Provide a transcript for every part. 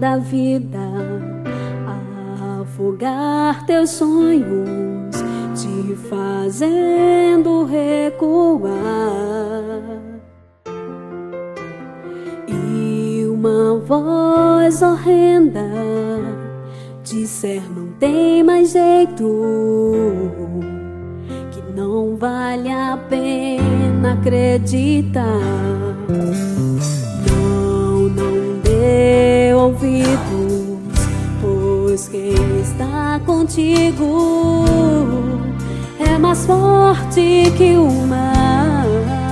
da vida, afogar teus sonhos, te fazendo recuar. E uma voz horrenda disser não tem mais jeito, que não vale a pena acreditar. Não dê ouvidos, pois quem está contigo é mais forte que o mar.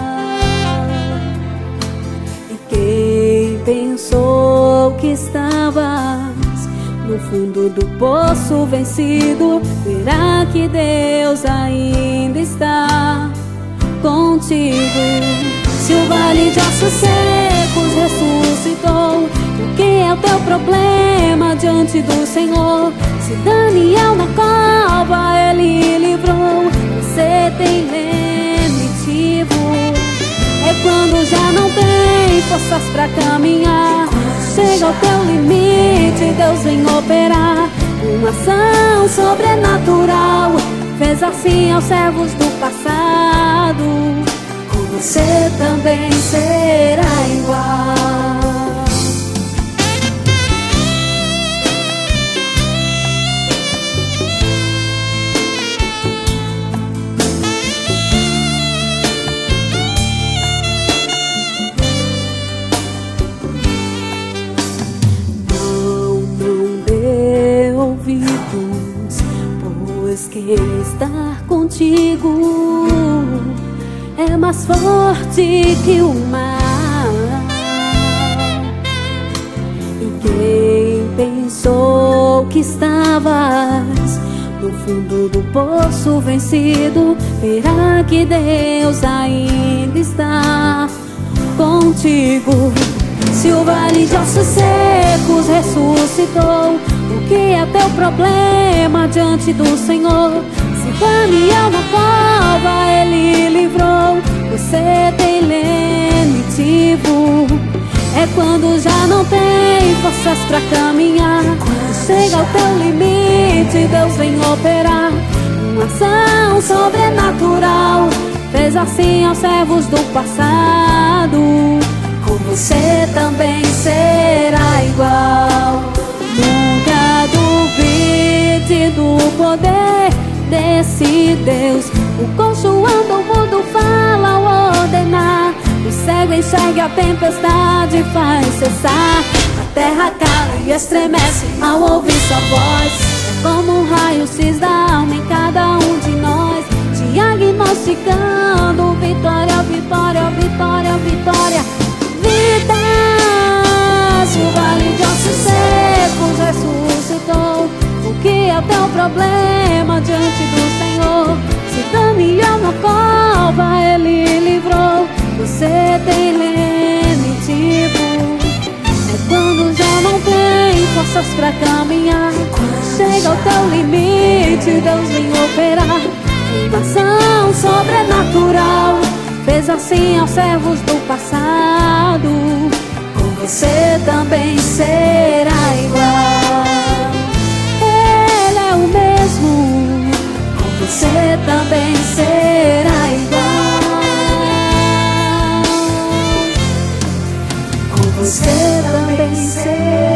E quem pensou que estavas no fundo do poço vencido, verá que Deus ainda está contigo. Se o vale de ossos secos ressuscitou, o que é o teu problema diante do Senhor? Se Daniel na cova ele livrou, você tem lenitivo. É quando já não tem forças pra caminhar, chega ao teu limite, Deus vem operar uma ação sobrenatural. Fez assim aos servos do passado, com você também será igual. Pois quem está contigo é mais forte que o mar. E quem pensou que estavas no fundo do poço vencido, verá que Deus ainda está contigo. Se o vale de ossos secos ressuscitou, o que é teu problema diante do Senhor? Se Daniel na cova ele livrou, você tem lenitivo. É quando já não tem forças pra caminhar, chega ao teu limite, Deus vem operar uma ação sobrenatural. Fez assim aos servos do passado, com você também será igual. Nunca duvide do poder desse Deus. O coxo anda, o mundo fala ao ordenar. O cego enxerga, a tempestade faz cessar. A terra cala e estremece ao ouvir sua voz. É como um raio cisda a alma em cada um de nós, diagnosticando vitória, vitória, vitória, vitória, vida. Se o vale de ossos secos ressuscitou, o que é o teu problema diante do Senhor? Se Daniel na cova ele livrou, você tem lenitivo. É quando já não tem forças pra caminhar, chega ao teu limite, Deus vem operar uma ação sobrenatural. Fez assim aos servos do passado, com você também será igual. Ele é o mesmo, com você também será igual. Com você também será igual.